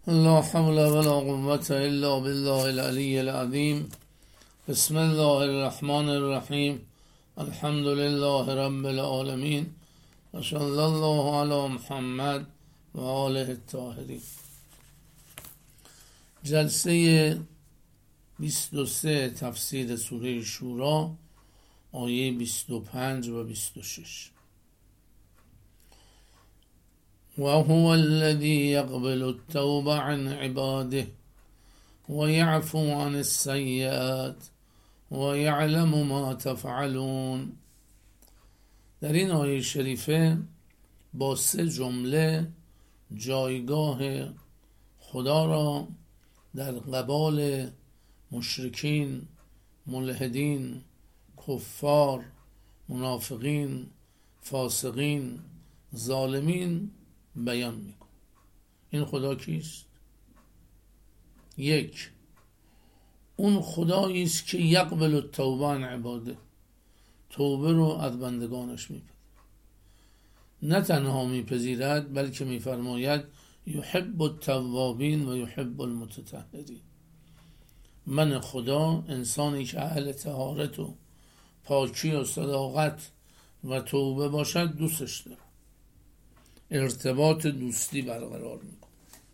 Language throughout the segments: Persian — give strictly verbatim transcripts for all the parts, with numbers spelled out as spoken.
لا حول ولا قوة إلا بالله العلي العظيم. بسم الله الرحمن الرحیم. الحمد لله رب العالمین و صلی الله علی محمد و آله الطاهرین. جلسه بیست و سه تفسیر سوره شورا، آیه بیست و پنج و بیست و شش. وهو الذي يقبل التوبة عن عباده ويعفو عن السيئات ويعلم ما تفعلون. در این آیه شریفه با سه جمله جایگاه خدا را در قبال مشرکین، ملحدین، کفار، منافقین، فاسقین، ظالمین بیان میکن. این خدا کیست؟ یک، اون خدایی است که یقبل التوبه عن عباده، توبه رو از بندگانش میپذیرد. نه تنها میپذیرد بلکه میفرماید یحب التوابین و یحب المتطهرین. من خدا انسانی که اهل طهارت و پاکی و صداقت و توبه باشد دوستش دارم. ارتباط دوستی برقرار میکن.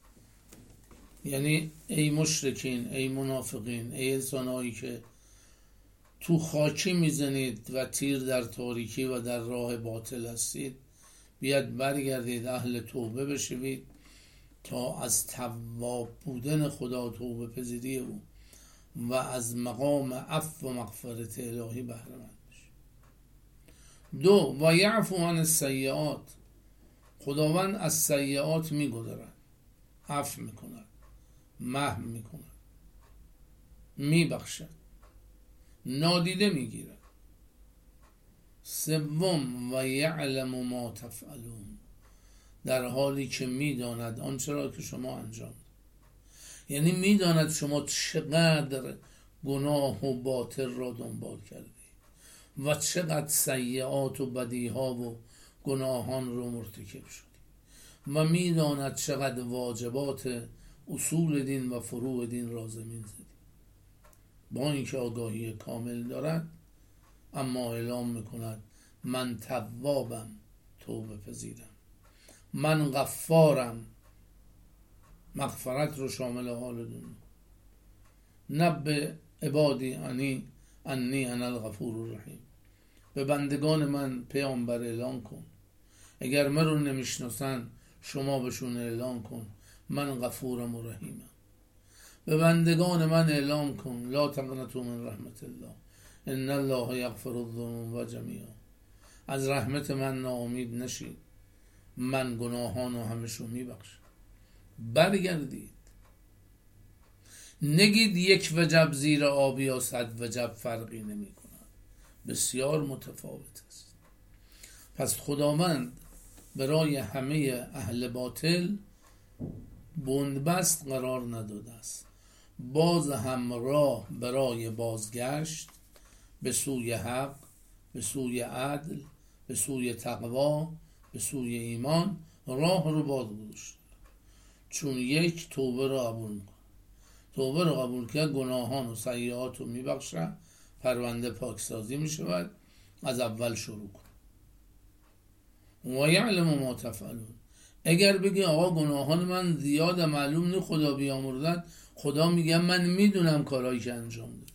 یعنی ای مشرکین، ای منافقین، ای انسانهایی که تو خاکی میزنید و تیر در تاریکی و در راه باطل هستید، بیاد برگردید اهل توبه بشوید تا از تواب بودن خدا، توبه پذیری او و از مقام عفو و مغفرت الهی بهره مند بشید. دو، و یعفو عن السیئات، خداوند از سیئات میگذرد، عفو میکند، محو میکند، میبخشد، نادیده میگیرد. سوم، و یعلم ما تفعلون، در حالی که میداند آنچه را که شما انجام دهید. یعنی میداند شما چقدر گناه و باطل را دنبال کردید و چقدر سیئات و بدیها و گناهان رو مرتکب شدید و میداند چقدر واجبات اصول دین و فروع دین را زمین زدید. با اینکه آگاهی کامل دارد، اما اعلام میکند من توابم، توبه پذیرم، من غفارم، مغفرت رو شامل حال دونم. نبه عبادی انی انی انا الغفور الرحیم، به بندگان من پیامبر اعلان کن، اگر من رو نمیشناسن شما بهشون اعلان کن من غفورم و رحیمم. به بندگان من اعلام کن لا تقنطوا من رحمت الله ان الله یغفر الذنوب جمیعا، از رحمت من ناامید نشید، من گناهان رو همشو میبخشم. برگردید، نگید یک وجب زیر آب یا صد وجب فرقی نمی کند، بسیار متفاوت است. پس خداوند برای همه اهل باطل بندبست قرار نداده است، باز هم راه برای بازگشت به سوی حق، به سوی عدل، به سوی تقوا، به سوی ایمان راه رو باز گذاشته. چون یک، توبه رو قبول میکنه، توبه رو قبول کرد گناهان و سیئات رو میبخشه، پرونده پاکسازی میشود، از اول شروع کن. و یعلم ما تفعلون، اگر بگی آقا گناهان من زیاد معلوم نی خدا بیامرزد، خدا میگه من میدونم کارهایی که انجام ده،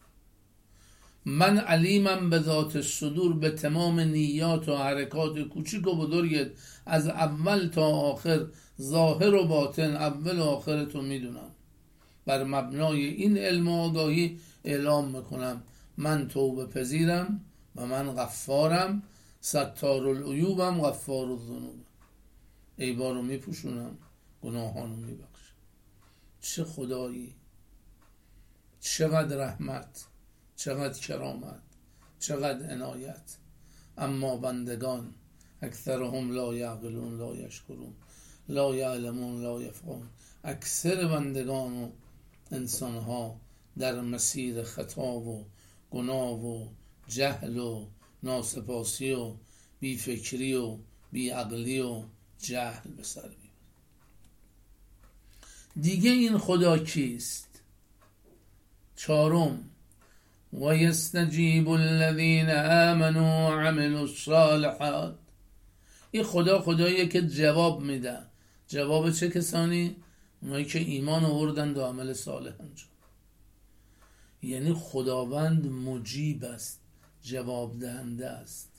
من علیمم به ذات صدور، به تمام نیات و حرکات کوچیک و بزرگت از اول تا آخر، ظاهر و باطن، اول و آخرتو میدونم. بر مبنای این علم و آگاهی اعلام میکنم من توبه پذیرم و من غفارم، ستار العیوبم، غفار الذنوب، عیبارو میپوشونم، گناهانو میبخشم. چه خدایی، چقدر رحمت، چقدر کرامت، چقدر عنایت. اما بندگان اکثرهم لا یعقلون لا یشکرون لا یعلمون لا یفقهون. اکثر بندگان و انسانها در مسیر خطا و گناه و جهل و ناسپاسی و بیفکری و بیعقلی و جهل به سر میبرند. دیگه این خدا کیست؟ چهارم و یستجیب الذین آمنوا وعملوا الصالحات. این خدا خداییه که جواب میده. جواب چه کسانی؟ اونایی که ایمان آوردند و عمل صالح انجام. یعنی خداوند مجیب است، جواب دهنده است.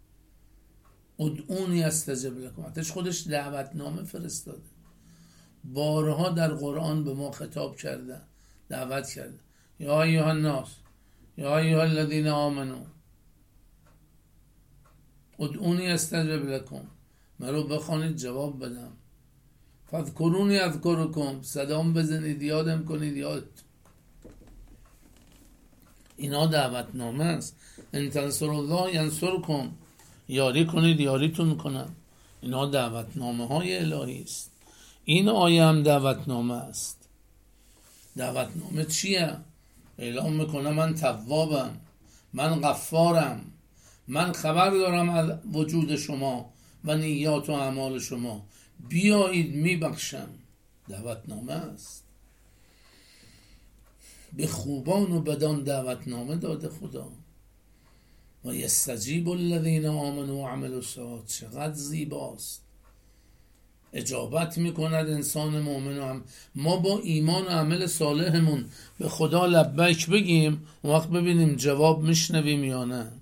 ادعونی استجب لکم، اتش خودش دعوتنامه فرستاده، بارها در قرآن به ما خطاب کرده، دعوت کرده. یا ایها الناس یا ایها الذین آمنوا ادعونی استجب لکم، مرا بخوانید جواب بدم. فاذکرونی اذکرکم، صدام بزنید یادم کنید یاد. اینا دعوتنامه است. ان تنصروا الله ینصرکم، یاری کنید یاریتون کنم. اینا دعوتنامه های الهی است. این آیه هم دعوتنامه است. دعوتنامه چیه؟ اعلام میکنه من توابم، من غفارم، من خبر دارم از وجود شما و نیات و اعمال شما، بیایید میبخشم. دعوتنامه است. به خوبان و بدان دعوتنامه داده خدا. و یستجیب الذین آمنوا وعملوا الصالحات، چقدر زیباست. اجابت میکند انسان مؤمن و هم. ما با ایمان و عمل صالحمون به خدا لبیک بگیم، وقت ببینیم جواب میشنویم یا نه.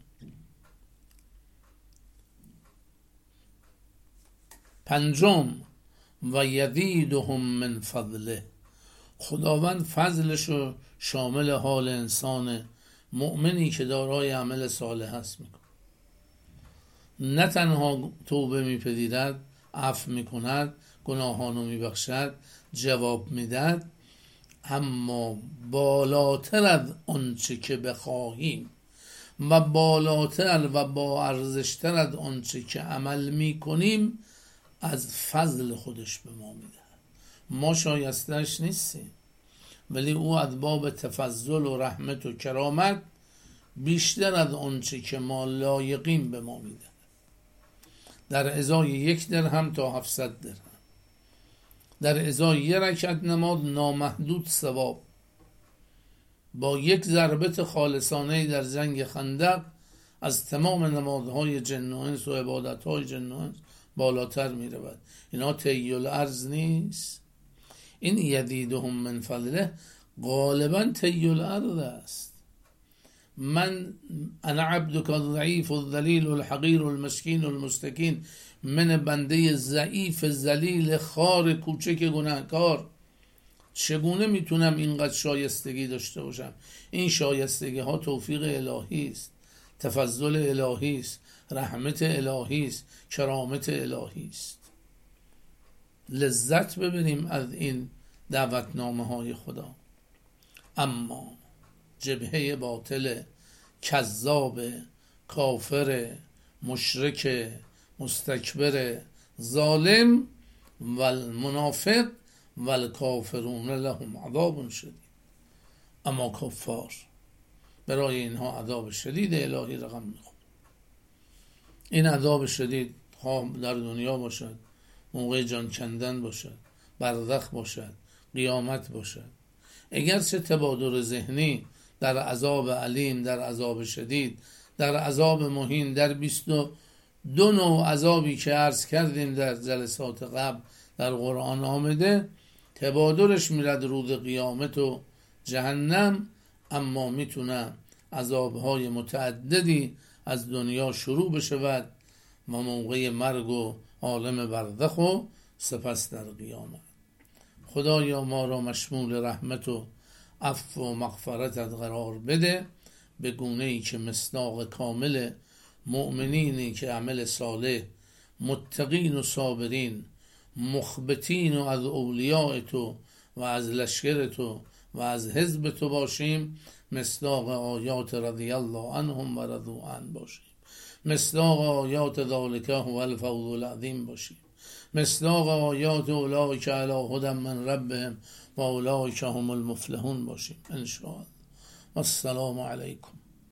پنجم و یزیدهم من فضله، خداوند فضلشو شامل حال انسان مؤمنی که دارای عمل صالح هست میکن. نه تنها توبه میپذیرد، عفو میکند، گناهانو میبخشد، جواب میدد، اما بالاتر از آنچه که بخواهیم و بالاتر و با ارزشتر از آنچه که عمل میکنیم از فضل خودش به ما میده. ما شایسته‌اش نیستیم، ولی او از باب تفضل و رحمت و کرامت بیشتر از آنچه که ما لایقیم به ما میده. در ازای یک درهم تا هفتصد درهم، در ازای یک رکعت نماز نامحدود ثواب، با یک ضربت خالصانه در جنگ خندق از تمام نمازهای جن و انس و عبادتهای جن و انس بالاتر می رود. اینا طی الارض نیست. این یزیدهم من فضله غالبا طی الارض است. من انا عبدک الضعیف الذلیل الحقیر المسکین المستکین، من بنده ضعیف ذلیل خار کوچک گناهکار چگونه میتونم اینقدر شایستگی داشته باشم؟ این شایستگی ها توفیق الهی است، تفضل الهی است، رحمت الهی است، کرامت الهی است. لذت ببینیم از این دعوتنامه های خدا. اما جبهه باطل، کذاب، کافر، مشرک، مستکبر، ظالم و المنافق و الکافرون لهم عذاب شدید. اما کفار برای اینها عذاب شدید الهی رقم میخورد. این عذاب شدید خواه در دنیا باشد، موقع جان کندن باشد، برزخ باشد، قیامت باشد. اگرچه تبادر ذهنی در عذاب علیم، در عذاب شدید، در عذاب مهین، در بیست و دو نوع عذابی که عرض کردیم در جلسات قبل در قرآن آمده، تبادرش میرد روز قیامت و جهنم، اما میتونه عذابهای متعددی از دنیا شروع بشود و موقع مرگ و عالم برزخ و سپس در قیامت. خدایا ما را مشمول رحمت و عفو و مغفرتت قرار بده، به گونه ای که مصداق کامل مؤمنینی که عمل صالح، متقین و صابرین، مخبتین و از اولیاء تو و از لشکر تو و از حزب تو باشیم، مصداق آیات رضی الله عنهم و رضوا عنه باشیم، مصداق آیات ذالک هو الفوز العظیم باشیم، مصداق آیات اولئک علی هدی من ربهم و اولئک هم المفلحون باشیم ان شاء الله. السلام علیکم.